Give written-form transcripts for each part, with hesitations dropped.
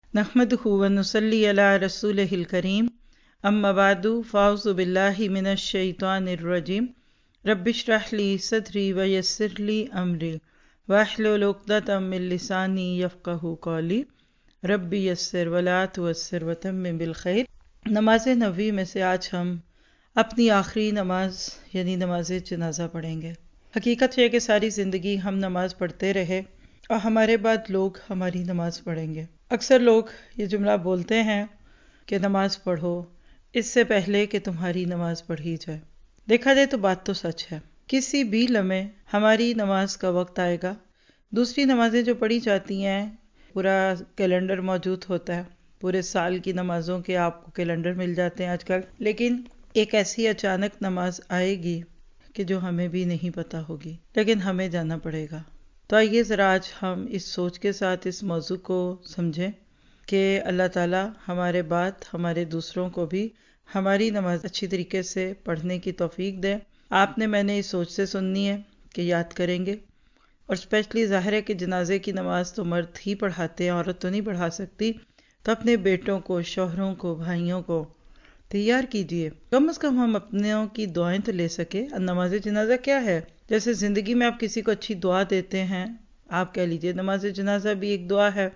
नहमदुहु व नुसल्ली अला रसूलिहिल करीम अम्मा बादु फ़ाउज़ु बिल्लाहि मिनश शैतानिर रजीम रब्बिश्रह ली सदरी व यस्सिर ली अमरी वाहलुल उक़दतम मिन लिसानी यफ़क़हू क़ौली रब्बी यस्सिर व ला तुअस्सिर व तम्मिम बिल खैर। नमाज नबी में से आज हम अपनी आखिरी नमाज यानी नमाज जनाजा पढ़ेंगे। हकीकत है कि सारी ज़िंदगी हम नमाज पढ़ते रहे और हमारे बाद लोग हमारी नमाज पढ़ेंगे। अक्सर लोग ये जुमला बोलते हैं कि नमाज पढ़ो इससे पहले कि तुम्हारी नमाज पढ़ी जाए। देखा जाए तो बात तो सच है। किसी भी लम्हे हमारी नमाज का वक्त आएगा। दूसरी नमाजें जो पढ़ी जाती हैं पूरा कैलेंडर मौजूद होता है, पूरे साल की नमाजों के आपको कैलेंडर मिल जाते हैं आजकल, लेकिन एक ऐसी अचानक नमाज आएगी कि जो हमें भी नहीं पता होगी, लेकिन हमें जाना पड़ेगा। तो आइए ज़रा आज हम इस सोच के साथ इस मौजू को समझें कि अल्लाह ताला हमारे बाद हमारे दूसरों को भी हमारी नमाज अच्छी तरीके से पढ़ने की तौफीक दें। आपने मैंने इस सोच से सुननी है कि याद करेंगे, और स्पेशली ज़ाहिर है कि जनाजे की नमाज तो मर्द ही पढ़ाते हैं, औरत तो नहीं पढ़ा सकती। तो अपने बेटों को, शौहरों को, भाइयों को तैयार कीजिए। कम अज़ कम हम अपनों की दुआएं तो ले सके। नमाज जनाजा क्या है? जैसे ज़िंदगी में आप किसी को अच्छी दुआ देते हैं, आप कह लीजिए नमाज जनाजा भी एक दुआ है,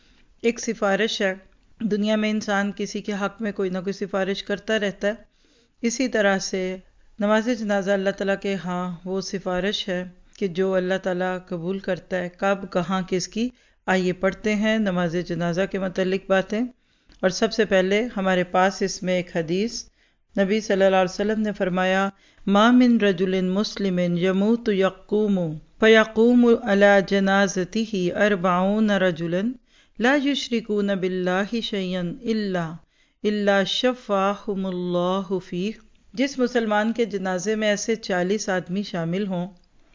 एक सिफारिश है। दुनिया में इंसान किसी के हक़ में कोई ना कोई सिफारिश करता रहता है। इसी तरह से नमाज जनाजा अल्लाह ताला के हाँ वो सिफारिश है कि जो अल्लाह ताला कबूल करता है। कब, कहाँ, किसकी, आइए पढ़ते हैं नमाज जनाजा के मतलब बातें। और सबसे पहले हमारे पास इसमें एक हदीस, नबी सल्लल्लाहु अलैहि वसल्लम ने फरमाया, मा मिन रजुलिन मुस्लिमिन यमूतु यक़ूमु फयक़ूमु अला जनाज़तिही अर्बऊन रजुलन ला युश्रिकून बिल्लाहि शय्यन इल्ला शफ़ाहुमुल्लाहु फ़ीह। जिस मुसलमान के जनाजे में ऐसे 40 आदमी शामिल हों,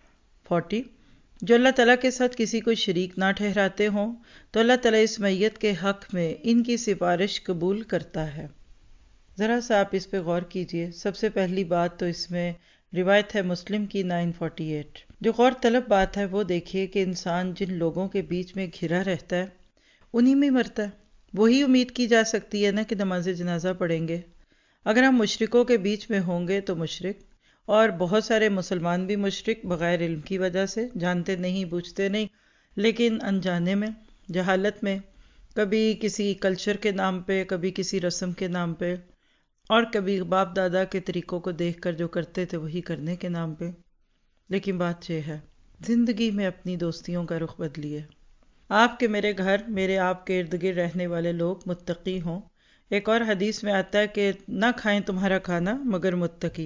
40, जो अल्लाह ताला के साथ किसी को शरीक ना ठहराते हों, तो अल्लाह ताला इस मैयत के हक़ में इनकी सिफारिश कबूल करता है। ज़रा सा आप इस पे गौर कीजिए। सबसे पहली बात तो इसमें रिवायत है मुस्लिम की 948। जो गौर तलब बात है वो देखिए कि इंसान जिन लोगों के बीच में घिरा रहता है उन्हीं में मरता है। वही उम्मीद की जा सकती है ना कि नमाज जनाजा पढ़ेंगे। अगर हम मुशरिकों के बीच में होंगे तो मुशरिक, और बहुत सारे मुसलमान भी मुशरिक बग़ैर इल्म की वजह से, जानते नहीं, बूझते नहीं, लेकिन अनजाने में, जहालत में, कभी किसी कल्चर के नाम पे, कभी किसी रस्म के नाम पे, और कभी बाप दादा के तरीक़ों को देखकर जो करते थे वही करने के नाम पे। लेकिन बात यह है, ज़िंदगी में अपनी दोस्तियों का रुख बदलिए। आपके मेरे घर, मेरे आपके इर्द गिर्द रहने वाले लोग मुत्तकी हों। एक और हदीस में आता है कि ना खाएं तुम्हारा खाना मगर मुत्तकी।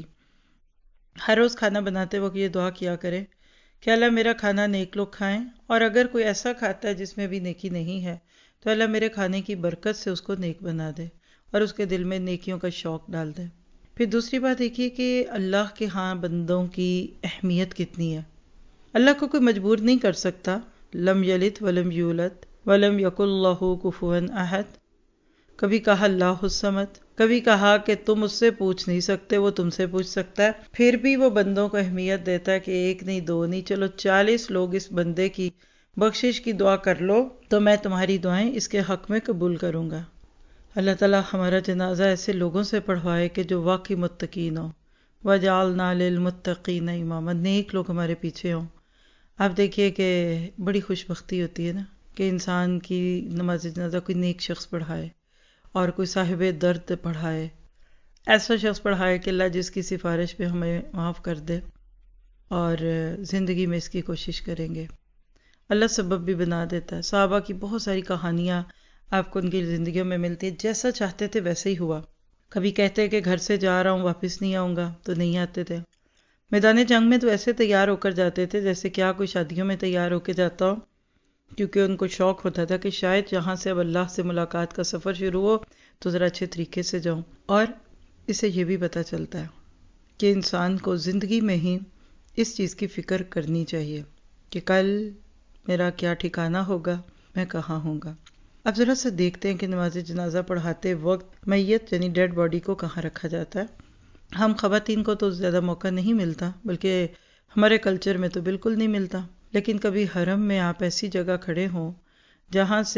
हर रोज़ खाना बनाते वक्त ये दुआ किया करें कि अल्लाह मेरा खाना नेक लोग खाएं, और अगर कोई ऐसा खाता है जिसमें भी नेकी नहीं है तो अल्लाह मेरे खाने की बरकत से उसको नेक बना दे और उसके दिल में नेकियों का शौक़ डाल दे। फिर दूसरी बात देखिए कि अल्लाह के हाँ बंदों की अहमियत कितनी है। अल्लाह को कोई मजबूर नहीं कर सकता। लम यलिद वलम यूलद वलम यकुल लहू कुफुवन अहद। कभी कहा अल्लाहु समद, कभी कहा कि तुम उससे पूछ नहीं सकते, वो तुमसे पूछ सकता है। फिर भी वो बंदों को अहमियत देता है कि एक नहीं, दो नहीं, चलो 40 लोग इस बंदे की बख्शिश की दुआ कर लो तो मैं तुम्हारी दुआएं इसके हक़ में कबूल करूँगा। अल्लाह ताला हमारा जनाजा ऐसे लोगों से पढ़वाए कि जो वाकई मुत्तकीन हो। वजअलना लिलमुत्तकीन इमामा, नेक लोग हमारे पीछे हों। आप देखिए कि बड़ी खुशबख्ती होती है ना कि इंसान की नमाज जनाजा कोई नेक शख्स पढ़ाए और कोई साहिब दर्द पढ़ाए, ऐसा शख्स पढ़ाए कि अल्लाह जिसकी सिफारिश पे हमें माफ़ कर दे, और ज़िंदगी में इसकी कोशिश करेंगे। अल्लाह सबब भी बना देता है। सहाबा की बहुत सारी कहानियाँ आपको उनकी ज़िंदगियों में मिलती है। जैसा चाहते थे वैसे ही हुआ। कभी कहते कि घर से जा रहा हूँ वापस नहीं आऊँगा, तो नहीं आते थे। मैदान जंग में तो ऐसे तैयार होकर जाते थे जैसे क्या कोई शादियों में तैयार होकर जाता हो, क्योंकि उनको शौक़ होता था कि शायद यहाँ से अब अल्लाह से मुलाकात का सफ़र शुरू हो तो ज़रा अच्छे तरीके से जाऊँ। और इससे ये भी पता चलता है कि इंसान को ज़िंदगी में ही इस चीज़ की फ़िक्र करनी चाहिए कि कल मेरा क्या ठिकाना होगा, मैं कहाँ होऊंगा। अब ज़रा से देखते हैं कि नमाज जनाजा पढ़ाते वक्त मैयत यानी डेड बॉडी को कहाँ रखा जाता है। हम ख़वातीन को तो ज़्यादा मौका नहीं मिलता, बल्कि हमारे कल्चर में तो बिल्कुल नहीं मिलता। लेकिन कभी हरम में आप ऐसी जगह खड़े हों जहाँ से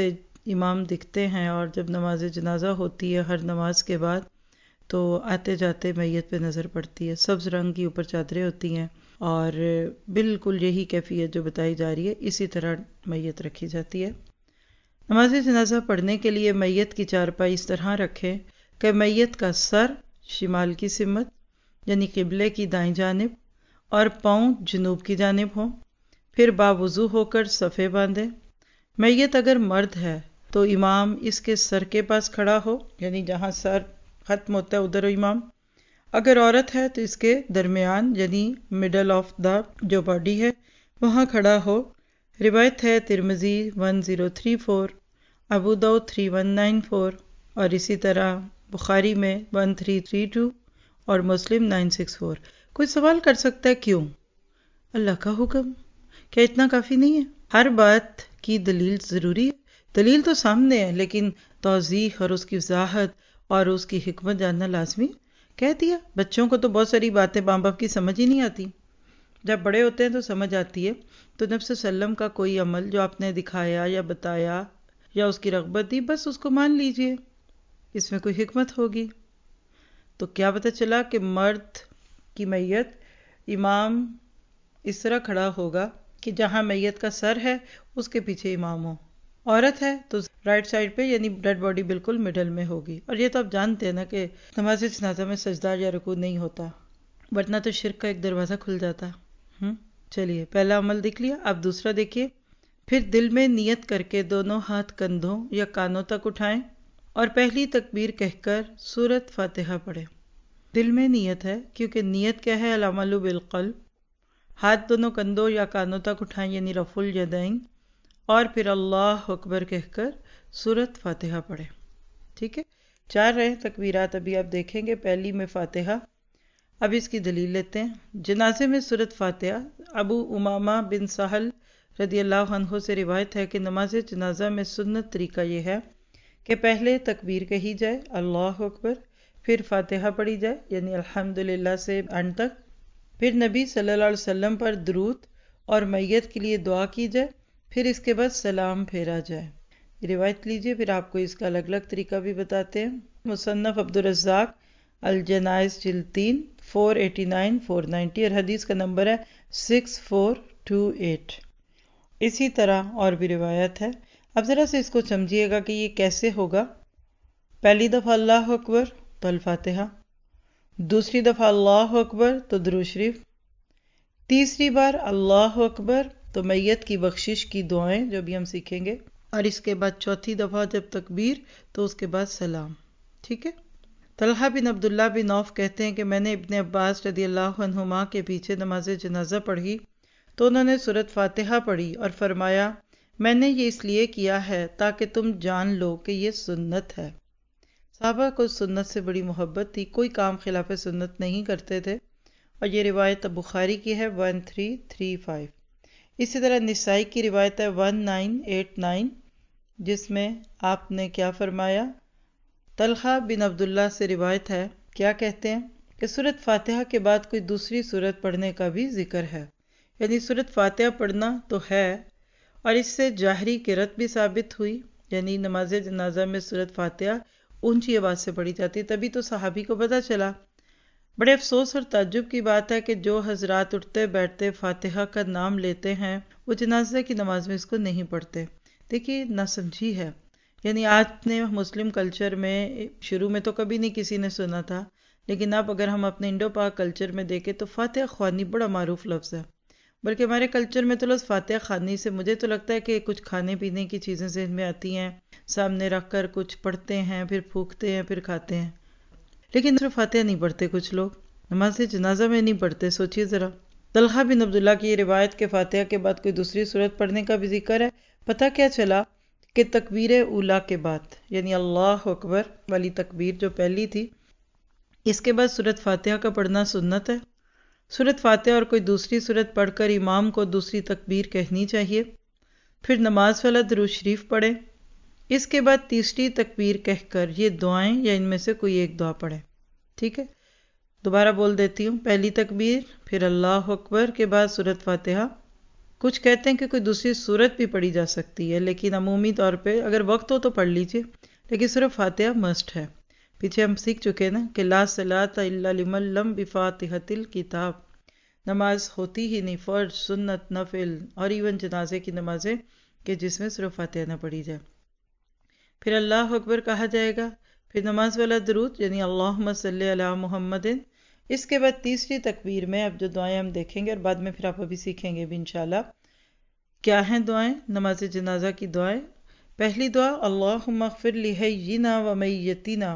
امام دکھتے ہیں، اور جب نماز جنازہ ہوتی ہے ہر نماز کے بعد تو آتے جاتے میت پہ نظر پڑتی ہے، سبز رنگ کی اوپر چادریں ہوتی ہیں، اور بالکل یہی کیفیت جو بتائی جا رہی ہے اسی طرح میت رکھی جاتی ہے۔ نماز جنازہ پڑھنے کے لیے میت کی چارپائی اس طرح رکھیں کہ میت کا سر شمال کی سمت یعنی قبلے کی دائیں جانب اور پاؤں جنوب کی جانب ہوں، پھر باوضو ہو کر صفے باندھیں۔ میت اگر مرد ہے تو امام اس کے سر کے پاس کھڑا ہو، یعنی جہاں سر ختم ہوتا ہے ادھر امام۔ اگر عورت ہے تو اس کے درمیان یعنی مڈل آف دا جو باڈی ہے وہاں کھڑا ہو۔ روایت ہے ترمذی 1034، ابو داؤد 3194، اور اسی طرح بخاری میں 1332 اور مسلم 964۔ کوئی سوال کر سکتا ہے کیوں؟ اللہ کا حکم، کیا اتنا کافی نہیں ہے؟ ہر بات کی دلیل ضروری ہے؟ دلیل تو سامنے ہے، لیکن توضیح اور اس کی وضاحت اور اس کی حکمت جاننا لازمی ہے۔ کہہ دیا۔ بچوں کو تو بہت ساری باتیں ماں باپ کی سمجھ ہی نہیں آتی، جب بڑے ہوتے ہیں تو سمجھ آتی ہے۔ تو نبی صلی اللہ علیہ وسلم کا کوئی عمل جو آپ نے دکھایا یا بتایا یا اس کی رغبت دی، بس اس کو مان لیجئے، اس میں کوئی حکمت ہوگی۔ تو کیا پتہ چلا کہ مرد کی میت امام اس طرح کھڑا ہوگا کہ جہاں میت کا سر ہے اس کے پیچھے امام ہو، عورت ہے تو رائٹ سائڈ پہ یعنی ڈیڈ باڈی بالکل مڈل میں ہوگی۔ اور یہ تو آپ جانتے ہیں نا کہ نماز جنازہ میں سجدہ یا رکوع نہیں ہوتا، ورنہ تو شرک کا ایک دروازہ کھل جاتا۔ چلیے پہلا عمل دیکھ لیا، اب دوسرا دیکھیے۔ پھر دل میں نیت کر کے دونوں ہاتھ کندھوں یا کانوں تک اٹھائیں اور پہلی تکبیر کہہ کر سورۃ فاتحہ پڑھیں۔ دل میں نیت ہے کیونکہ نیت کیا ہے؟ العمل بالقلب۔ ہاتھ دونوں کندھوں یا کانوں تک اٹھائیں یعنی رفع الیدین، اور پھر اللہ اکبر کہہ کر سورۃ فاتحہ پڑھیں۔ ٹھیک ہے، 4 رہے تکبیرات ابھی آپ دیکھیں گے۔ پہلی میں فاتحہ، اب اس کی دلیل لیتے ہیں۔ جنازے میں سورۃ فاتحہ، ابو امامہ بن سہل رضی اللہ عنہ سے روایت ہے کہ نماز جنازہ میں سنت طریقہ یہ ہے کہ پہلے تکبیر کہی جائے اللہ اکبر، پھر فاتحہ پڑھی جائے یعنی الحمدللہ سے اینڈ تک، پھر نبی صلی اللہ علیہ وسلم پر درود اور میت کے لیے دعا کی جائے، پھر اس کے بعد سلام پھیرا جائے۔ یہ روایت لیجئے، پھر آپ کو اس کا الگ الگ طریقہ بھی بتاتے ہیں۔ مصنف عبدالرزاق الجنائز جلد 3 489 490، اور حدیث کا نمبر ہے 6428۔ اسی طرح اور بھی روایت ہے۔ اب ذرا سے اس کو سمجھیے گا کہ یہ کیسے ہوگا۔ پہلی دفعہ اللہ اکبر تو الفاتحہ، دوسری دفعہ اللہ اکبر تو درود شریف، تیسری بار اللہ اکبر تو میت کی بخشش کی دعائیں جو بھی ہم سیکھیں گے، اور اس کے بعد چوتھی دفعہ جب تکبیر تو اس کے بعد سلام۔ ٹھیک ہے۔ طلحہ بن عبداللہ بن عوف کہتے ہیں کہ میں نے ابن عباس رضی اللہ عنہما کے پیچھے نماز جنازہ پڑھی تو انہوں نے سورۃ فاتحہ پڑھی اور فرمایا میں نے یہ اس لیے کیا ہے تاکہ تم جان لو کہ یہ سنت ہے۔ صحابہ کو سنت سے بڑی محبت تھی، کوئی کام خلاف سنت نہیں کرتے تھے، اور یہ روایت بخاری کی ہے 1335۔ اسی طرح نسائی کی روایت ہے 1989، جس میں آپ نے کیا فرمایا؟ طلحہ بن عبداللہ سے روایت ہے، کیا کہتے ہیں کہ سورۃ فاتحہ کے بعد کوئی دوسری سورت پڑھنے کا بھی ذکر ہے، یعنی سورۃ فاتحہ پڑھنا تو ہے، اور اس سے جاہری قرأت بھی ثابت ہوئی، یعنی نماز جنازہ میں سورۃ فاتحہ اونچی آواز سے پڑھی جاتی، تبھی تو صحابی کو پتہ چلا۔ بڑے افسوس اور تعجب کی بات ہے کہ جو حضرات اٹھتے بیٹھتے فاتحہ کا نام لیتے ہیں وہ جنازے کی نماز میں اس کو نہیں پڑھتے۔ دیکھیے ناسمجھی ہے، یعنی آج نے مسلم کلچر میں شروع میں تو کبھی نہیں کسی نے سنا تھا، لیکن اب اگر ہم اپنے انڈو پاک کلچر میں دیکھیں تو فاتحہ خوانی بڑا معروف لفظ ہے، بلکہ ہمارے کلچر میں تو لفظ فاتحہ خوانی سے مجھے تو لگتا ہے کہ کچھ کھانے پینے کی چیزیں ذہن میں آتی ہیں، سامنے رکھ کر کچھ پڑھتے ہیں، پھر پھونکتے ہیں، پھر کھاتے ہیں، لیکن صرف فاتحہ نہیں پڑھتے کچھ لوگ، نماز جنازہ میں نہیں پڑھتے۔ سوچیے ذرا، طلحہ بن عبداللہ کی یہ روایت کے فاتحہ کے بعد کوئی دوسری سورت پڑھنے کا بھی ذکر ہے۔ پتہ کیا چلا کہ تکبیر اولیٰ کے بعد یعنی اللہ اکبر والی تکبیر جو پہلی تھی، اس کے بعد سورت فاتحہ کا پڑھنا سنت ہے۔ سورت فاتحہ اور کوئی دوسری سورت پڑھ کر امام کو دوسری تکبیر کہنی چاہیے، پھر نماز والا درود شریف پڑھیں، اس کے بعد تیسری تکبیر کہہ کر یہ دعائیں یا ان میں سے کوئی ایک دعا پڑھیں۔ ٹھیک ہے، دوبارہ بول دیتی ہوں۔ پہلی تکبیر، پھر اللہ اکبر کے بعد سورت فاتحہ، کچھ کہتے ہیں کہ کوئی دوسری سورت بھی پڑھی جا سکتی ہے، لیکن عمومی طور پہ اگر وقت ہو تو پڑھ لیجئے، لیکن صرف فاتحہ مسٹ ہے۔ پیچھے ہم سیکھ چکے نا کہ لا صلاۃ الا لمن لم بفاتحۃ الکتاب، نماز ہوتی ہی نہیں، فرض، سنت، نفل اور ایون جنازے کی نمازیں کہ جس میں صرف فاتحہ نہ پڑھی جائے۔ پھر اللہ اکبر کہا جائے گا، پھر نماز والا درود یعنی اللہم صلی علی محمد۔ اس کے بعد تیسری تکبیر میں اب جو دعائیں ہم دیکھیں گے اور بعد میں پھر آپ ابھی سیکھیں گے بھی انشاءاللہ کیا ہیں دعائیں نماز جنازہ کی دعائیں۔ پہلی دعا اللہم اغفر لحینا ومیتنا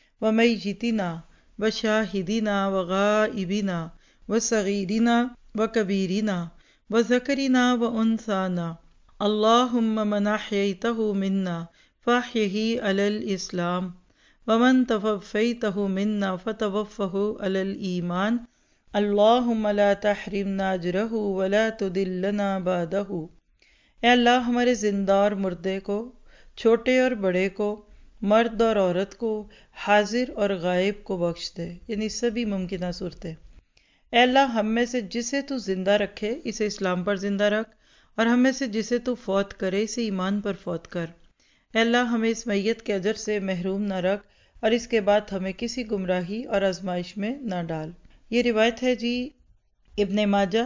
ومیتنا وشاہدنا وغائبنا وصغیرنا وکبیرنا وذکرنا وانثانا، اللہم من احییتہ منا فاحیہ علی الاسلام ومن توفیتہ منا فتوفہ علی الایمان، اللہم لا تحرمنا اجرہ ولا تدلنا بعدہ۔ اے اللہ ہمارے زندہ اور مردے کو، چھوٹے اور بڑے کو، مرد اور عورت کو، حاضر اور غائب کو بخش دے، یعنی سبھی ممکنہ صورتیں۔ اے اللہ ہم میں سے جسے تو زندہ رکھے اسے اسلام پر زندہ رکھ، اور ہم میں سے جسے تو فوت کرے اسے ایمان پر فوت کر۔ اے اللہ ہمیں اس میت کے اجر سے محروم نہ رکھ اور اس کے بعد ہمیں کسی گمراہی اور آزمائش میں نہ ڈال۔ یہ روایت ہے جی ابن ماجہ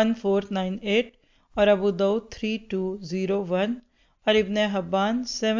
1498 اور ابو داؤد 3201 اور ابن حبان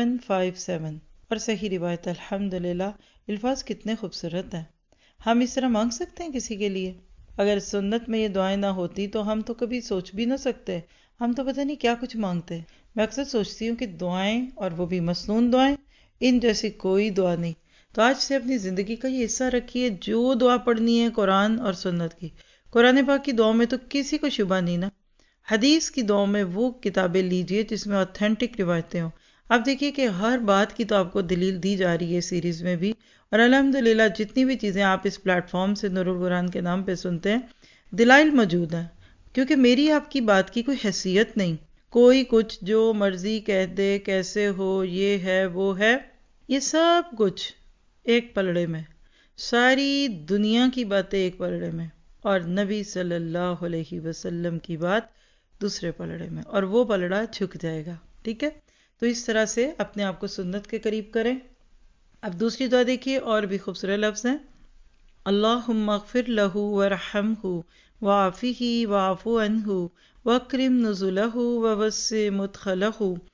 757 اور صحیح روایت الحمدللہ۔ الفاظ کتنے خوبصورت ہیں، ہم اس طرح مانگ سکتے ہیں کسی کے لیے۔ اگر سنت میں یہ دعائیں نہ ہوتی تو ہم تو کبھی سوچ بھی نہ سکتے، ہم تو پتہ نہیں کیا کچھ مانگتے۔ میں اکثر سوچتی ہوں کہ دعائیں اور وہ بھی مسنون دعائیں، ان جیسی کوئی دعا نہیں۔ تو آج سے اپنی زندگی کا یہ حصہ رکھیے، جو دعا پڑھنی ہے قرآن اور سنت کی۔ قرآن پاک کی دعاؤں میں تو کسی کو شبہ نہیں نا، حدیث کی دعاؤں میں وہ کتابیں لیجئے جس میں اوتھینٹک روایتیں ہوں۔ اب دیکھیے کہ ہر بات کی تو آپ کو دلیل دی جا رہی ہے سیریز میں بھی، اور الحمدللہ جتنی بھی چیزیں آپ اس پلیٹ فارم سے نور القرآن کے نام پہ سنتے ہیں دلائل موجود ہیں، کیونکہ میری آپ کی بات کی کوئی حیثیت نہیں۔ کوئی کچھ جو مرضی کہہ دے، کیسے ہو، یہ ہے وہ ہے، یہ سب کچھ ایک پلڑے میں، ساری دنیا کی باتیں ایک پلڑے میں، اور نبی صلی اللہ علیہ وسلم کی بات دوسرے پلڑے میں، اور وہ پلڑا جھک جائے گا۔ ٹھیک ہے، تو اس طرح سے اپنے آپ کو سنت کے قریب کریں۔ اب دوسری دعا دیکھیے، اور بھی خوبصورت لفظ ہیں، اللہم اغفر لہ ورحمہ وعافہ واعف عنہ واکرم نزلہ ووسع مدخلہ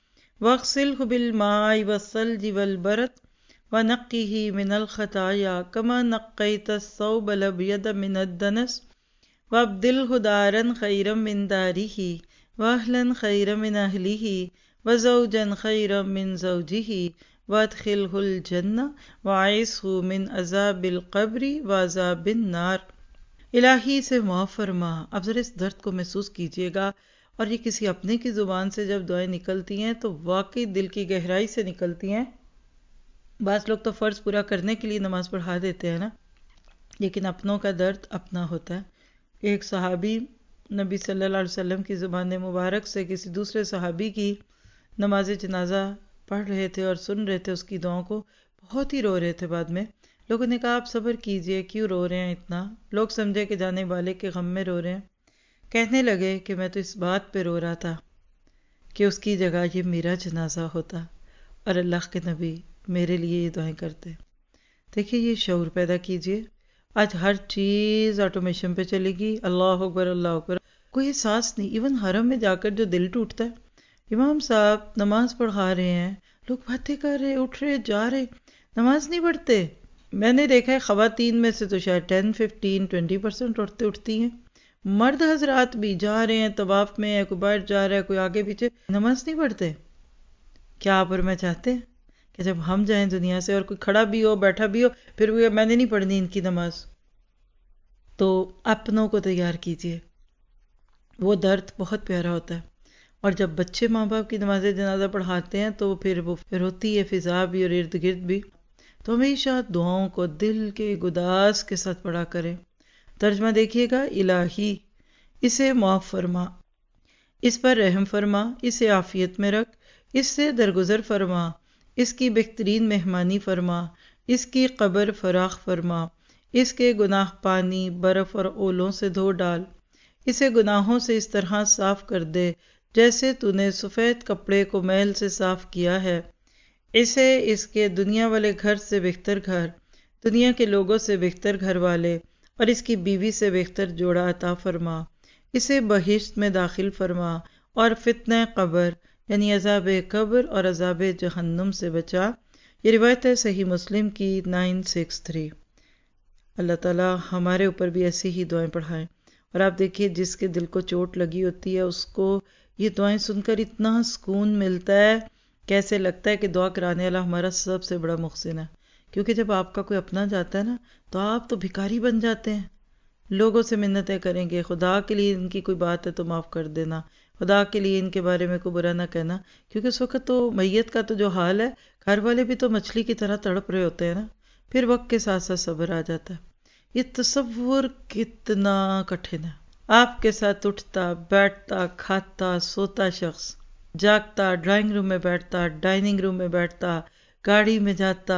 واغسلہ بالماء والثلج والبرد ونقہ من الخطایا کما نقیت الثوب الابیض من الدنس وابدلہ دارا خیرا من دارہ واہلا خیرا من اہلہ وزوجا خیرا من زوجہ وادخلہ الجنہ وعیصہ من عذاب القبر وعذاب النار۔ الہی سے معاف فرما۔ اب ذرا اس درد کو محسوس کیجئے گا، اور یہ کسی اپنے کی زبان سے جب دعائیں نکلتی ہیں تو واقعی دل کی گہرائی سے نکلتی ہیں۔ بعض لوگ تو فرض پورا کرنے کے لیے نماز پڑھا دیتے ہیں نا، لیکن اپنوں کا درد اپنا ہوتا ہے۔ ایک صحابی نبی صلی اللہ علیہ وسلم کی زبان مبارک سے کسی دوسرے صحابی کی نماز جنازہ پڑھ رہے تھے اور سن رہے تھے اس کی دعاؤں کو، بہت ہی رو رہے تھے۔ بعد میں لوگوں نے کہا آپ صبر کیجئے، کیوں رو رہے ہیں اتنا؟ لوگ سمجھے کہ جانے والے کے غم میں رو رہے ہیں۔ کہنے لگے کہ میں تو اس بات پہ رو رہا تھا کہ اس کی جگہ یہ میرا جنازہ ہوتا اور اللہ کے نبی میرے لیے یہ دعائیں کرتے۔ دیکھیے یہ شعور پیدا کیجئے۔ آج ہر چیز آٹومیشن پہ چلے گی، اللہ اکبر اللہ اکبر، کوئی احساس نہیں۔ ایون حرم میں جا کر جو دل ٹوٹتا ہے، امام صاحب نماز پڑھا رہے ہیں، لوگ باتیں کر رہے، اٹھ رہے، جا رہے، نماز نہیں پڑھتے۔ میں نے دیکھا ہے خواتین میں سے تو شاید 10, 15, 20% اٹھتی ہیں، مرد حضرات بھی جا رہے ہیں طواف میں، کوئی باہر جا رہا ہے، کوئی آگے پیچھے، نماز نہیں پڑھتے۔ کیا آپ اور میں چاہتے ہیں کہ جب ہم جائیں دنیا سے اور کوئی کھڑا بھی ہو بیٹھا بھی ہو پھر وہ میں نے نہیں پڑھنی ان کی نماز؟ تو اپنوں کو تیار کیجئے، وہ درد بہت پیارا ہوتا ہے۔ اور جب بچے ماں باپ کی نماز جنازہ پڑھاتے ہیں تو پھر وہ ہوتی ہے فضا بھی اور ارد گرد بھی۔ تو ہمیشہ دعاؤں کو دل کے گداز کے ساتھ پڑھا کریں۔ ترجمہ دیکھیے گا، الہی اسے معاف فرما، اس پر رحم فرما، اسے عافیت میں رکھ، اس سے درگزر فرما، اس کی بہترین مہمانی فرما، اس کی قبر فراخ فرما، اس کے گناہ پانی، برف اور اولوں سے دھو ڈال، اسے گناہوں سے اس طرح صاف کر دے جیسے تو نے سفید کپڑے کو میل سے صاف کیا ہے۔ اسے اس کے دنیا والے گھر سے بہتر گھر، دنیا کے لوگوں سے بہتر گھر والے اور اس کی بیوی سے بہتر جوڑا عطا فرما۔ اسے بہشت میں داخل فرما اور فتنہ قبر یعنی عذاب قبر اور عذاب جہنم سے بچا۔ یہ روایت ہے صحیح مسلم کی 963۔ اللہ تعالیٰ ہمارے اوپر بھی ایسی ہی دعائیں پڑھائیں۔ اور آپ دیکھیے جس کے دل کو چوٹ لگی ہوتی ہے اس کو یہ دعائیں سن کر اتنا سکون ملتا ہے، کیسے لگتا ہے کہ دعا کرانے والا ہمارا سب سے بڑا محسن ہے۔ کیونکہ جب آپ کا کوئی اپنا جاتا ہے نا تو آپ تو بھکاری بن جاتے ہیں، لوگوں سے منتیں کریں گے، خدا کے لیے ان کی کوئی بات ہے تو معاف کر دینا، خدا کے لیے ان کے بارے میں کوئی برا نہ کہنا۔ کیونکہ اس وقت تو میت کا تو جو حال ہے، گھر والے بھی تو مچھلی کی طرح تڑپ رہے ہوتے ہیں نا۔ پھر وقت کے ساتھ ساتھ صبر آ جاتا ہے۔ یہ تصور کتنا کٹھن ہے۔ آپ کے ساتھ اٹھتا بیٹھتا کھاتا سوتا شخص، جاگتا ڈرائنگ روم میں بیٹھتا ڈائننگ روم میں بیٹھتا گاڑی میں جاتا،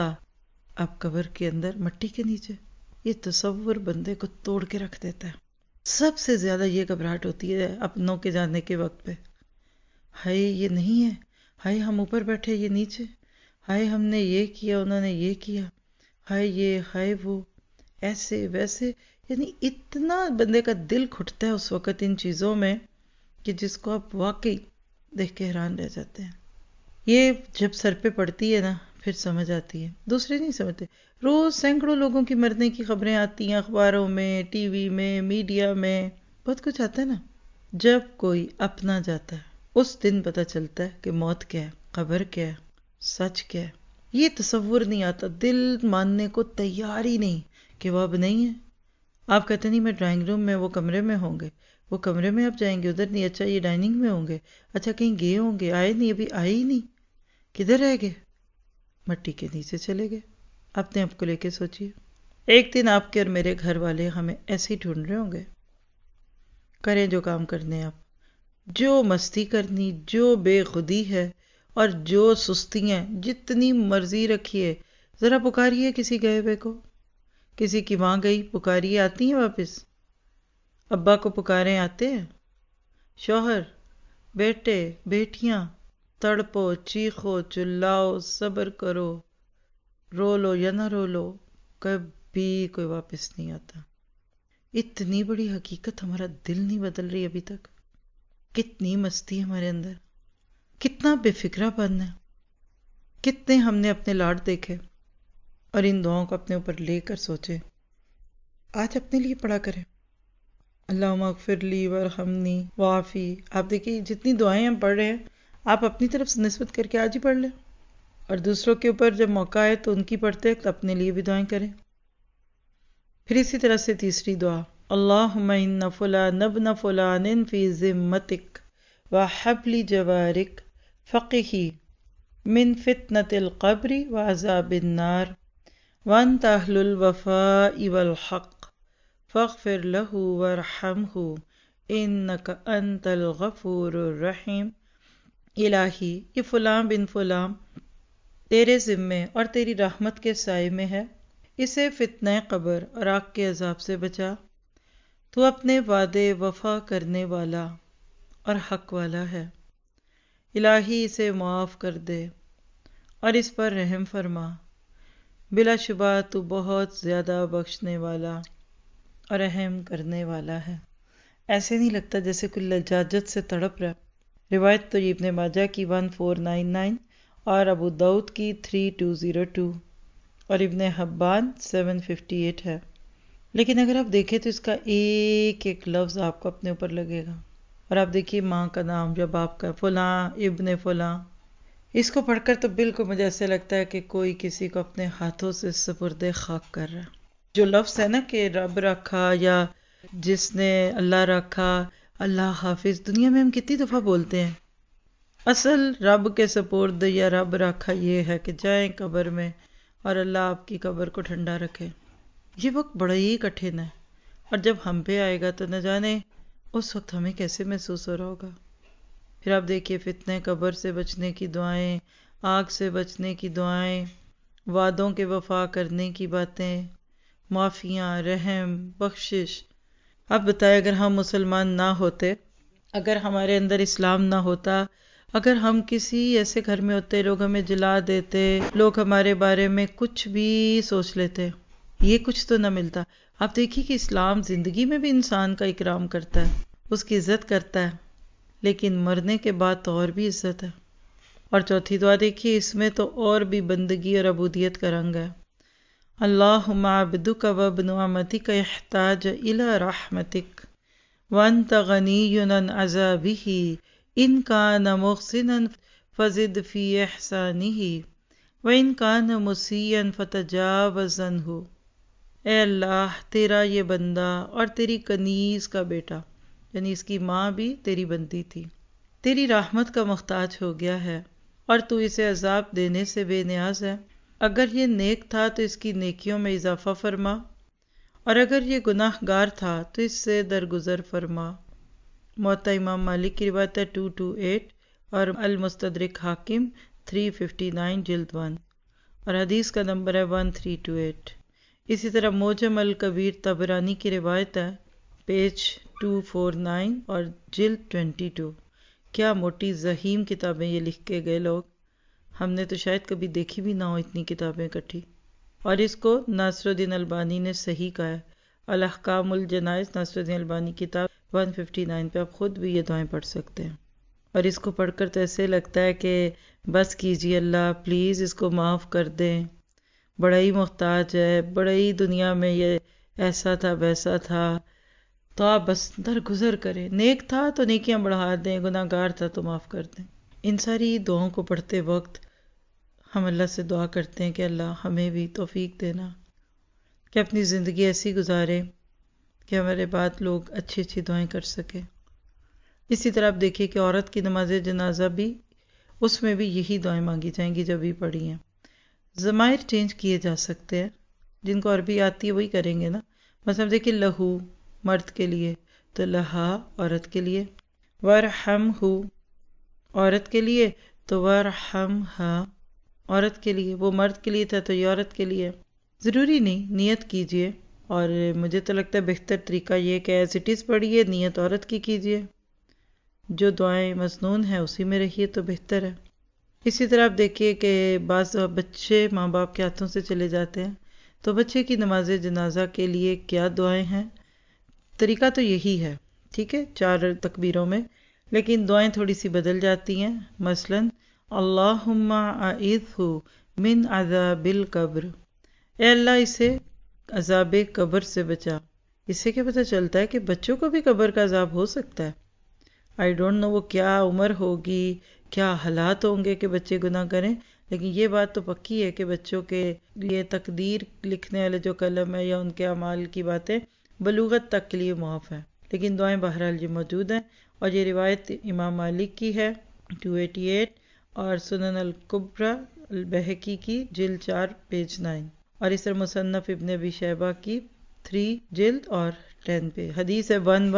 اب قبر کے اندر مٹی کے نیچے۔ یہ تصور بندے کو توڑ کے رکھ دیتا ہے۔ سب سے زیادہ یہ گھبراہٹ ہوتی ہے اپنوں کے جانے کے وقت پہ، ہائے یہ نہیں ہے، ہائے ہم اوپر بیٹھے یہ نیچے، ہائے ہم نے یہ کیا انہوں نے یہ کیا، ہائے یہ ہائے وہ، ایسے ویسے، یعنی اتنا بندے کا دل گھٹتا ہے اس وقت ان چیزوں میں کہ جس کو آپ واقعی دیکھ کے حیران رہ جاتے ہیں۔ یہ جب سر پہ پڑتی ہے نا پھر سمجھ آتی ہے، دوسرے نہیں سمجھتے۔ روز سینکڑوں لوگوں کی مرنے کی خبریں آتی ہیں اخباروں میں، ٹی وی میں، میڈیا میں، بہت کچھ آتا ہے نا۔ جب کوئی اپنا جاتا ہے اس دن پتہ چلتا ہے کہ موت کیا ہے، قبر کیا ہے، سچ کیا ہے۔ یہ تصور نہیں آتا، دل ماننے کو تیار ہی نہیں کہ وہ اب نہیں ہے۔ آپ کہتے نہیں میں ڈرائنگ روم میں وہ کمرے میں ہوں گے، وہ کمرے میں آپ جائیں گے ادھر نہیں، اچھا یہ ڈائننگ میں ہوں گے، اچھا کہیں گئے ہوں گے، آئے نہیں ابھی آئے ہی نہیں، کدھر رہ گئے؟ مٹی کے نیچے چلے گئے۔ اپنے آپ کو لے کے سوچئے، ایک دن آپ کے اور میرے گھر والے ہمیں ایسے ہی ڈھونڈ رہے ہوں گے۔ کریں جو کام کرنے آپ، جو مستی کرنی، جو بے خودی ہے اور جو سستی ہیں جتنی مرضی رکھیے، ذرا پکاریے کسی گئے ہوئے کو، کسی کی ماں گئی پکاریے آتی ہیں واپس، ابا کو پکاریں آتے ہیں، شوہر، بیٹے، بیٹیاں، تڑپو چیخو چلاؤ صبر کرو، رو لو یا نہ رو لو، کبھی کوئی واپس نہیں آتا۔ اتنی بڑی حقیقت ہمارا دل نہیں بدل رہی ابھی تک۔ کتنی مستی ہمارے اندر، کتنا بے فکرہ پن ہے، کتنے ہم نے اپنے لاڈ دیکھے اور ان دعاؤں کو اپنے اوپر لے کر سوچے۔ آج اپنے لیے پڑھا کریں، اللہم اغفر لی وارحمنی وعافی۔ آپ دیکھیے جتنی دعائیں ہم پڑھ رہے ہیں آپ اپنی طرف سے نسبت کر کے آج ہی پڑھ لیں، اور دوسروں کے اوپر جب موقع آئے تو ان کی پڑھتے ہیں تو اپنے لیے بھی دعائیں کریں۔ پھر اسی طرح سے تیسری دعا، اللہم ان فلان ابن فلان فی ذمتک وحبل جوارک فقہی من فتنة القبر وعذاب النار وانت اہل الوفاء والحق فاغفر له وارحمہ انک انت الغفور الرحیم۔ الہی یہ فلاں بن فلاں تیرے ذمے اور تیری رحمت کے سائے میں ہے، اسے فتنہ قبر اور آگ کے عذاب سے بچا، تو اپنے وعدے وفا کرنے والا اور حق والا ہے۔ الہی اسے معاف کر دے اور اس پر رحم فرما، بلا شبہ تو بہت زیادہ بخشنے والا اور رحم کرنے والا ہے۔ ایسے نہیں لگتا جیسے کوئی لجاجت سے تڑپ رہا۔ روایت تو ابن ماجہ کی 1499 اور ابو داؤد کی 3202 اور ابن حبان 758 ہے، لیکن اگر آپ دیکھیں تو اس کا ایک ایک لفظ آپ کو اپنے اوپر لگے گا۔ اور آپ دیکھیے ماں کا نام یا باپ کا، فلاں ابن فلاں، اس کو پڑھ کر تو بالکل مجھے ایسے لگتا ہے کہ کوئی کسی کو اپنے ہاتھوں سے سپرد خاک کر رہا ہے۔ جو لفظ ہے نا کہ رب رکھا یا جس نے اللہ رکھا، اللہ حافظ، دنیا میں ہم کتنی دفعہ بولتے ہیں، اصل رب کے سپرد یا رب رکھا یہ ہے کہ جائیں قبر میں اور اللہ آپ کی قبر کو ٹھنڈا رکھے۔ یہ وقت بڑا ہی کٹھن ہے، اور جب ہم پہ آئے گا تو نہ جانے اس وقت ہمیں کیسے محسوس ہو رہا ہوگا۔ پھر آپ دیکھیے فتنہ قبر سے بچنے کی دعائیں، آگ سے بچنے کی دعائیں، وعدوں کے وفا کرنے کی باتیں، معافیاں، رحم، بخشش۔ اب بتائیں اگر ہم مسلمان نہ ہوتے، اگر ہمارے اندر اسلام نہ ہوتا، اگر ہم کسی ایسے گھر میں ہوتے، لوگ ہمیں جلا دیتے، لوگ ہمارے بارے میں کچھ بھی سوچ لیتے، یہ کچھ تو نہ ملتا۔ آپ دیکھیے کہ اسلام زندگی میں بھی انسان کا اکرام کرتا ہے، اس کی عزت کرتا ہے، لیکن مرنے کے بعد تو اور بھی عزت ہے۔ اور چوتھی دعا دیکھیے، اس میں تو اور بھی بندگی اور عبودیت کا رنگ ہے۔ اللہم عبدک وابن امتک احتاج الی رحمتک وانت غنی عن عذابہ ان کان محسنا فزد فی احسانہ وان کان مسیئا فتجاوز عنہ۔ اے اللہ، تیرا یہ بندہ اور تیری کنیز کا بیٹا، یعنی اس کی ماں بھی تیری بندی تھی، تیری رحمت کا محتاج ہو گیا ہے اور تو اسے عذاب دینے سے بے نیاز ہے۔ اگر یہ نیک تھا تو اس کی نیکیوں میں اضافہ فرما، اور اگر یہ گناہ گار تھا تو اس سے درگزر فرما۔ موطا امام مالک کی روایت ہے 228 اور المستدرک حاکم 359 جلد 1 اور حدیث کا نمبر ہے 1328۔ اسی طرح موجم الکبیر طبرانی کی روایت ہے پیج 249 اور جلد 22۔ کیا موٹی ضخیم کتابیں یہ لکھ کے گئے لوگ، ہم نے تو شاید کبھی دیکھی بھی نہ ہو اتنی کتابیں اکٹھی۔ اور اس کو ناصر الدین البانی نے صحیح کہا ہے، الاحکام الجنائز، ناصر الدین البانی کتاب 159 پہ آپ خود بھی یہ دعائیں پڑھ سکتے ہیں۔ اور اس کو پڑھ کر تو ایسے لگتا ہے کہ بس کیجیے اللہ، پلیز اس کو معاف کر دیں، بڑا ہی محتاج ہے، بڑا ہی دنیا میں یہ ایسا تھا ویسا تھا، تو آپ بس درگزر کریں، نیک تھا تو نیکیاں بڑھا دیں، گناہ گار تھا تو معاف کر دیں۔ ان ساری دعاؤں کو پڑھتے وقت ہم اللہ سے دعا کرتے ہیں کہ اللہ ہمیں بھی توفیق دینا کہ اپنی زندگی ایسی گزارے کہ ہمارے بعد لوگ اچھی اچھی دعائیں کر سکیں۔ اسی طرح آپ دیکھیے کہ عورت کی نماز جنازہ بھی، اس میں بھی یہی دعائیں مانگی جائیں گی جو ابھی پڑھی ہیں۔ ضمائر چینج کیے جا سکتے ہیں، جن کو عربی آتی ہے وہی کریں گے نا۔ مثلا دیکھیے لہو مرد کے لیے تو لہا عورت کے لیے، ورحمہ عورت کے لیے تو ورحمہا عورت کے لیے، وہ مرد کے لیے تھا تو یہ عورت کے لیے۔ ضروری نہیں، نیت کیجئے، اور مجھے تو لگتا ہے بہتر طریقہ یہ کہ ایز اٹ از پڑھیے، نیت عورت کی کیجئے، جو دعائیں مسنون ہیں اسی میں رہیے تو بہتر ہے۔ اسی طرح آپ دیکھیے کہ بعض بچے ماں باپ کے ہاتھوں سے چلے جاتے ہیں، تو بچے کی نماز جنازہ کے لیے کیا دعائیں ہیں، طریقہ تو یہی ہے، ٹھیک ہے، 4 تکبیروں میں، لیکن دعائیں تھوڑی سی بدل جاتی ہیں۔ مثلاً اللہم اعیذہ من عذاب القبر، اے اللہ اسے عذاب قبر سے بچا۔ اس سے کیا پتہ چلتا ہے کہ بچوں کو بھی قبر کا عذاب ہو سکتا ہے۔ آئی ڈونٹ نو وہ کیا عمر ہوگی، کیا حالات ہوں گے کہ بچے گناہ کریں، لیکن یہ بات تو پکی ہے کہ بچوں کے لیے تقدیر لکھنے والے جو قلم ہے یا ان کے اعمال کی باتیں بلوغت تک کے لیے معاف ہے، لیکن دعائیں بہرحال یہ موجود ہیں۔ اور یہ روایت امام مالک کی ہے 288 اور سنن الکبریٰ البہقی کی جلد 4 پیج 9، اور اس طرح مصنف ابن ابی شیبہ کی 3 جلد اور 10 پہ حدیث ہے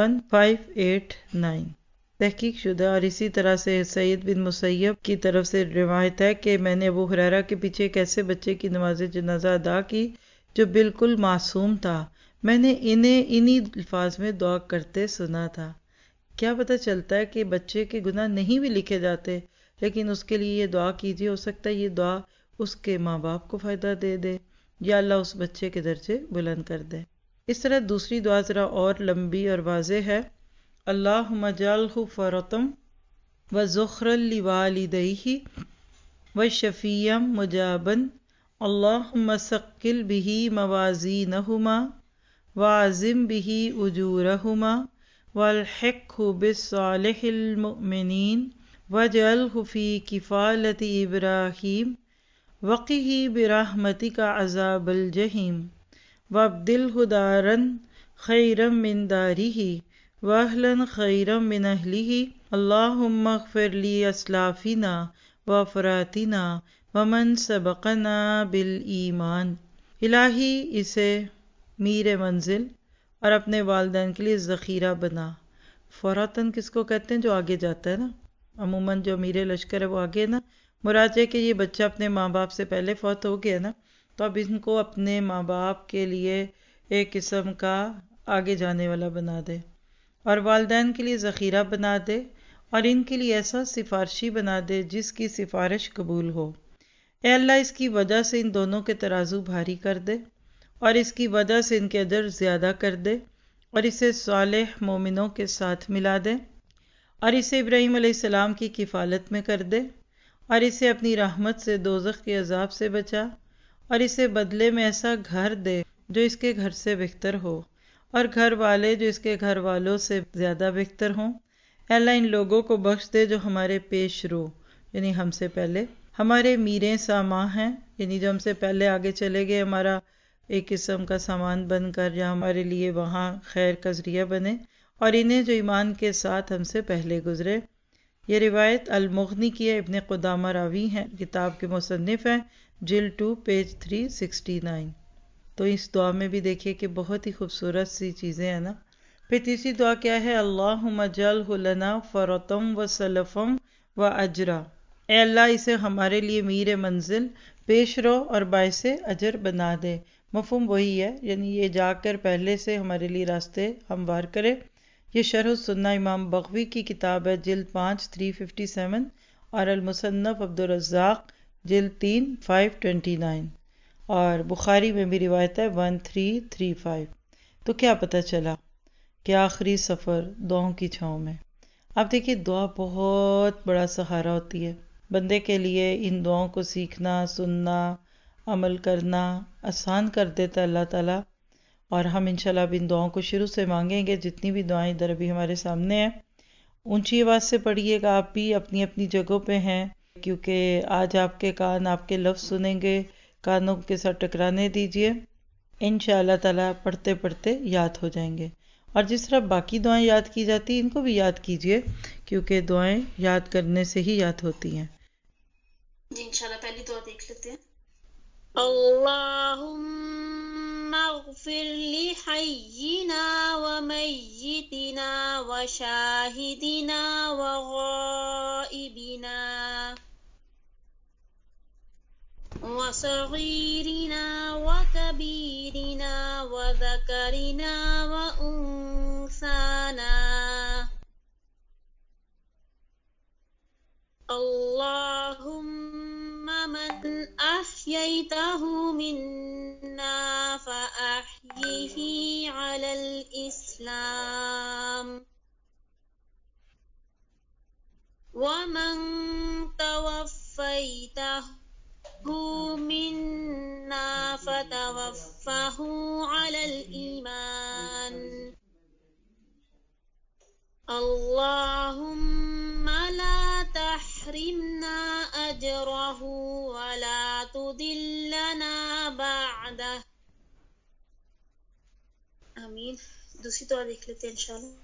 11589 تحقیق شدہ۔ اور اسی طرح سے سعید بن مسیب کی طرف سے روایت ہے کہ میں نے ابو ہریرہ کے پیچھے ایک ایسے بچے کی نماز جنازہ ادا کی جو بالکل معصوم تھا، میں نے انہی الفاظ میں دعا کرتے سنا تھا۔ کیا پتہ چلتا ہے کہ بچے کے گناہ نہیں بھی لکھے جاتے، لیکن اس کے لیے یہ دعا کیجیے، ہو سکتا ہے یہ دعا اس کے ماں باپ کو فائدہ دے دے یا اللہ اس بچے کے درجے بلند کر دے۔ اس طرح دوسری دعا ذرا اور لمبی اور واضح ہے، اللہم اجعلہ فرطم وذخرا لوالدیہ وشفیعا مجابا اللہم ثقل بہ موازینہما وعظم بہ اجورہما والحقہ بالصالح المؤمنین واجعلہ فی کفالۃ ابراہیم وقہ برحمتک عذاب الجحیم وابدلہ دارا خیرا من دارہ واہلا خیرا من اہلہ اللہم اغفر لی اسلافنا وافراتنا ومن سبقنا بالایمان۔ الہی اسے میر منزل اور اپنے والدین کے لیے ذخیرہ بنا۔ فوراتن کس کو کہتے ہیں؟ جو آگے جاتا ہے نا، عموماً جو امیر لشکر ہے وہ آگے نا، مراد ہے کہ یہ بچہ اپنے ماں باپ سے پہلے فوت ہو گیا نا، تو اب ان کو اپنے ماں باپ کے لیے ایک قسم کا آگے جانے والا بنا دے، اور والدین کے لیے ذخیرہ بنا دے، اور ان کے لیے ایسا سفارشی بنا دے جس کی سفارش قبول ہو۔ اے اللہ اس کی وجہ سے ان دونوں کے ترازو بھاری کر دے، اور اس کی وجہ سے ان کے اجر زیادہ کر دے، اور اسے صالح مومنوں کے ساتھ ملا دے، اور اسے ابراہیم علیہ السلام کی کفالت میں کر دے، اور اسے اپنی رحمت سے دوزخ کے عذاب سے بچا، اور اسے بدلے میں ایسا گھر دے جو اس کے گھر سے بہتر ہو، اور گھر والے جو اس کے گھر والوں سے زیادہ بہتر ہوں۔ اے اللہ ان لوگوں کو بخش دے جو ہمارے پیش رو، یعنی ہم سے پہلے، ہمارے میریں ساماں ہیں، یعنی جو ہم سے پہلے آگے چلے گئے، ہمارا ایک قسم کا سامان بن کر یا ہمارے لیے وہاں خیر کا ذریعہ بنے، اور انہیں جو ایمان کے ساتھ ہم سے پہلے گزرے۔ یہ روایت المغنی کی ہے، ابن قدامہ راوی ہیں، کتاب کے مصنف ہیں، جلد 2 پیج 369۔ تو اس دعا میں بھی دیکھیے کہ بہت ہی خوبصورت سی چیزیں ہیں نا۔ پھر تیسری دعا کیا ہے؟ اللہم اجعلہ لنا فرطم و سلفم و اجرا۔ اے اللہ اسے ہمارے لیے میر منزل، پیش رو اور باعث اجر بنا دے۔ مفہوم وہی ہے، یعنی یہ جا کر پہلے سے ہمارے لیے راستے ہموار کرے۔ یہ شرح السنہ امام بغوی کی کتاب ہے، جلد 5 357، اور المصنف عبدالرزاق جلد 3 529، اور بخاری میں بھی روایت ہے 1335۔ تو کیا پتہ چلا کہ آخری سفر دعاؤں کی چھاؤں میں۔ اب دیکھیے دعا بہت بڑا سہارا ہوتی ہے بندے کے لیے۔ ان دعاؤں کو سیکھنا، سننا، عمل کرنا آسان کر دیتا ہے اللہ تعالیٰ، اور ہم انشاءاللہ اب ان دعاؤں کو شروع سے مانگیں گے۔ جتنی بھی دعائیں ادھر ابھی ہمارے سامنے ہیں، اونچی آواز سے پڑھیے گا، آپ بھی اپنی اپنی جگہوں پہ ہیں، کیونکہ آج آپ کے کان آپ کے لفظ سنیں گے، کانوں کے ساتھ ٹکرانے دیجئے، انشاءاللہ تعالیٰ پڑھتے پڑھتے یاد ہو جائیں گے۔ اور جس طرح باقی دعائیں یاد کی جاتی ہیں، ان کو بھی یاد کیجئے، کیونکہ دعائیں یاد کرنے سے ہی یاد ہوتی ہیں۔ جی انشاءاللہ پہلی دعا دیکھ لیتے ہیں۔ اللہم اغفر لحینا ومیتنا وشاہدنا وغائبنا وصغیرنا وکبیرنا وذکرنا وانثانا اللہم من احییتہ منا فاحیہ علی الاسلام ومن توفیتہ منا فتوفہ علی الایمان اللہم لا تحرمنا اجرہ ولا تضلنا بعدہ۔ آمین۔ دوسری دعا دیکھ لیتے ہیں انشاءاللہ۔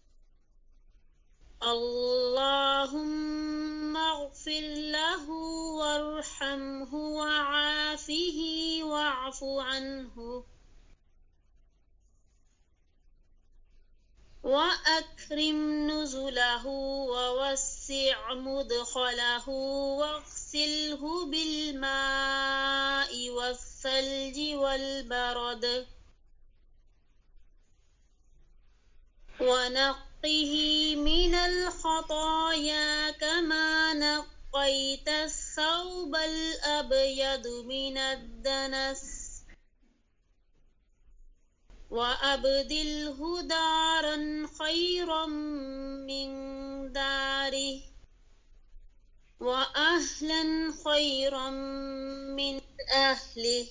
اللہم اغفر لہ وارحمہ وعافہ واعف عنہ وَأَكْرِمْ نُزُلَهُ وَوَسِّعْ مُدْخَلَهُ وَاغْسِلْهُ بِالْمَاءِ وَالثَّلْجِ وَالْبَرَدِ وَنَقِّهِ مِنَ الْخَطَايَا كَمَا نَقَّيْتَ الثَّوْبَ الْأَبْيَضَ مِنَ الدَّنَسِ وَأَبْدِلْهُ دَارًا خَيْرًا مِّن دَارِهِ وَأَهْلًا خَيْرًا مِّنْ أَهْلِهِ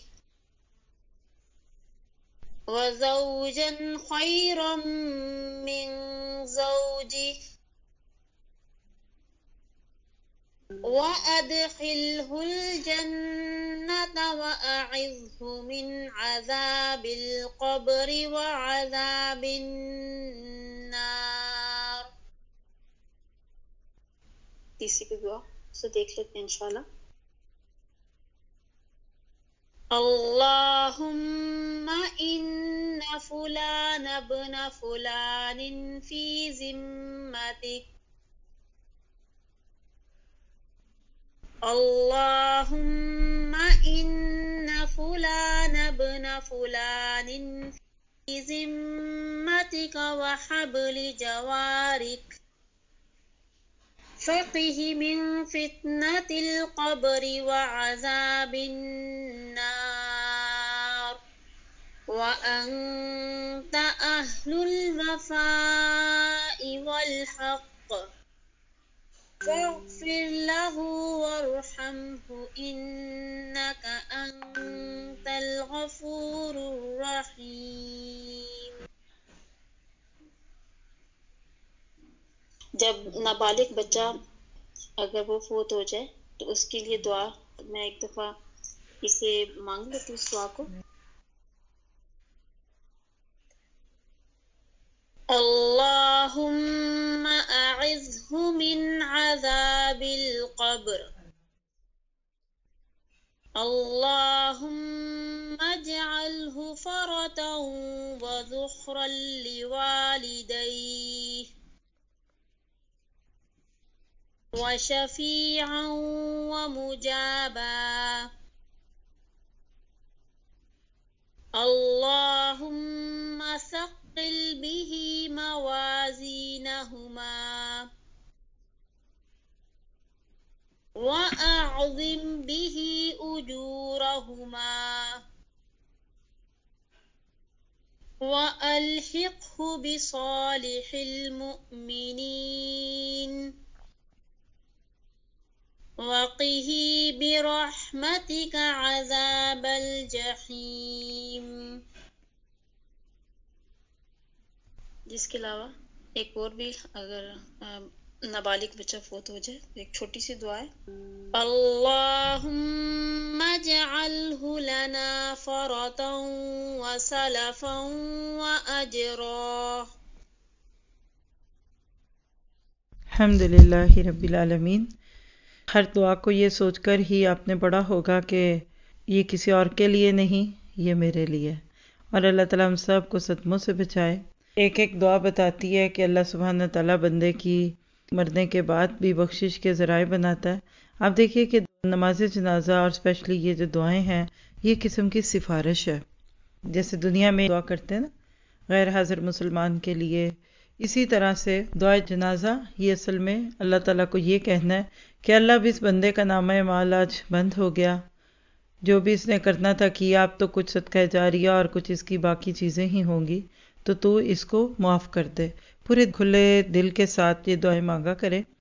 وَزَوْجًا خَيْرًا مِّن زَوْجِهِ وَأَدْخِلْهُ الْجَنَّةَ وَأَعِذْهُ مِنْ عَذَابِ الْقَبْرِ وَعَذَابِ النَّارِ۔ تیسری کی دعا سے دیکھ لیتے ہیں انشاءاللہ۔ اللہم ان فلان ابن فلان فی ذمتک اللہم ان فلان ابن فلان ذمتك وحبل جوارك فقه من فتنة القبر وعذاب النار وأنت أهل الوفاء والحق فاغفر له وارحمه إنك أنت الغفور الرحيم۔ جب نابالغ بچہ اگر وہ فوت ہو جائے تو اس کے لیے دعا، میں ایک دفعہ اسے مانگ لیتی ہوں اس دعا کو۔ اللہم اعذہ من عذاب القبر، اللہم اجعلہ فرطا وذخرا لوالدیہ وشفیعا ومجابا، اللہم ثقل به موازینہما وأعظم به أجورهما وألحقه بصالح المؤمنين وقه برحمتك عذاب الجحیم۔ جس کے علاوہ ایک اور بھی اگر نابالغ بچہ فوت ہو جائے ایک چھوٹی سی دعا ہے، اللہم اجعلہ لنا فرطا وسلفا واجرا۔ الحمدللہ رب العالمین۔ ہر دعا کو یہ سوچ کر ہی آپ نے پڑھا ہوگا کہ یہ کسی اور کے لیے نہیں، یہ میرے لیے، اور اللہ تعالیٰ ہم سب کو صدموں سے بچائے۔ ایک ایک دعا بتاتی ہے کہ اللہ سبحانہ تعالیٰ بندے کی مرنے کے بعد بھی بخشش کے ذرائع بناتا ہے۔ آپ دیکھیے کہ نماز جنازہ اور اسپیشلی یہ جو دعائیں ہیں یہ قسم کی سفارش ہے، جیسے دنیا میں دعا کرتے ہیں نا غیر حاضر مسلمان کے لیے، اسی طرح سے دعائے جنازہ یہ اصل میں اللہ تعالیٰ کو یہ کہنا ہے کہ اللہ بھی اس بندے کا نامہ اعمال آج بند ہو گیا، جو بھی اس نے کرنا تھا کیا، اب تو کچھ صدقہ جاریہ اور کچھ اس کی باقی چیزیں ہی ہوں گی، تو اس کو معاف کر دے۔ پورے کھلے دل کے ساتھ یہ دعائیں مانگا کرے۔